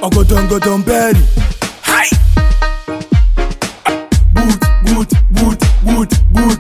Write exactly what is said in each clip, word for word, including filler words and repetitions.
Ogodon godon belly. Hi. Boot boot boot boot boot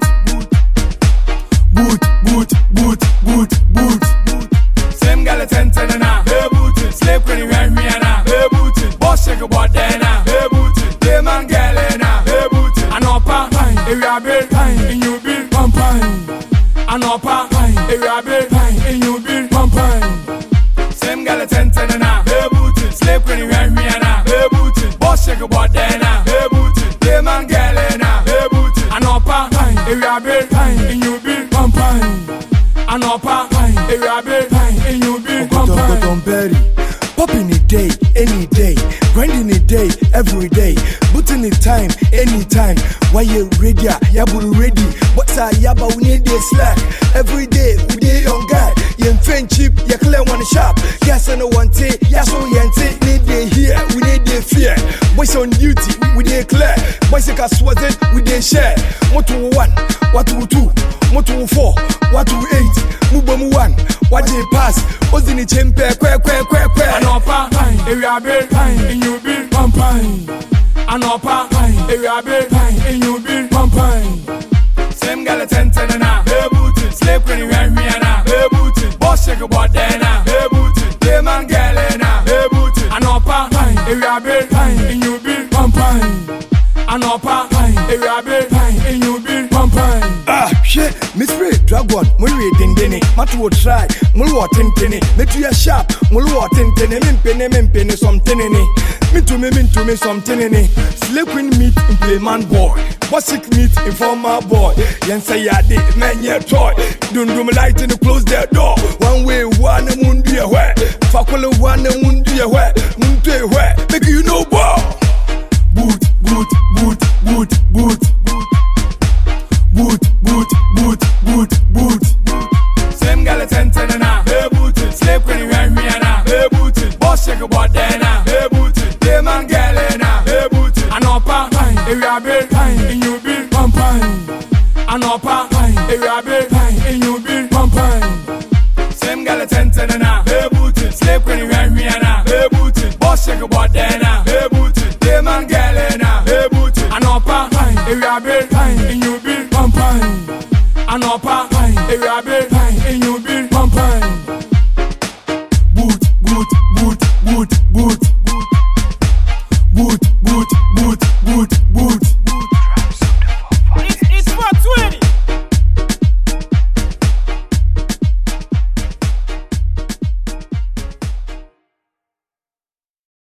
boot boot boot boot boot boot. Same gal at ten ten na. Hey boot. Slave queen we are here na. Hey boot. Boss shake about there na. Hey boot. Hey man gal na. Hey boot. Anopa. If you are big, and you be pam pam. Anopa. If you are big, and you be pam pam. Same gal at ten ten na. Hey boot. Slave queen we are here na. Hey boot. Boss shake about there na. Hey boot. Hey man gal na. Hey boot. Anopa. If you are big, and you be pam pam. Anopa. If you are big, and you be pam pam. Don't bury. Popping a day, any day. Grinding a day, every day. Putting the time, anytime. Why you ready? Yabu ready. What's a yaba? We need this slack. Every day, we day on guard. Yen friendship, ya clear one shop. Yes, I know one day. Yes, we ain't need they here. We need they fear. Boys on duty, we dey clear. Boys like us was it, we dey share. What to one, what to two, what to four, what to eight. Mubam one, what they pass. Was in the chamber, quack, quack, quack, quack. Anopa, if you are big, and you be pam pam. Anopa, if you are big, and you be pam pam. Same gal at ten ten na. Hey booty, slave queen we are here na. Hey booty, boss shake about there na. Hey booty, hey man gal na. Hey booty, Anopa, if you are big, and you be pam pam. Anopa, if you are big, and you be pam pam. Ah, shit, Miss Ray, Dragon, Murray Dindini, Matu will try, Mulu Tintini, Metu sharp, Mulu Tintini, Mimpini, Mimpini, some tinini. Me to me, me to me, some tinini. Slip queen meat in play man boy. Bossick meat in former boy. Yen say ya did, man, ya toy. Don't do me light in the close their door. One way, one and moon be away. Fakula one and moon be away. Moon to away, make you know ball. Boot, boot, boot, boot, boot, boot. Boot, boot, boot, boot, boot, boot. Same gal at ten ten na. Hey boot, slave queen we are here na. Hey boot, boss shake about there na. Hey boot, hey man gal na. Hey boot, Anopa, if you are big, and you be pam pam. Anopa, if you are big,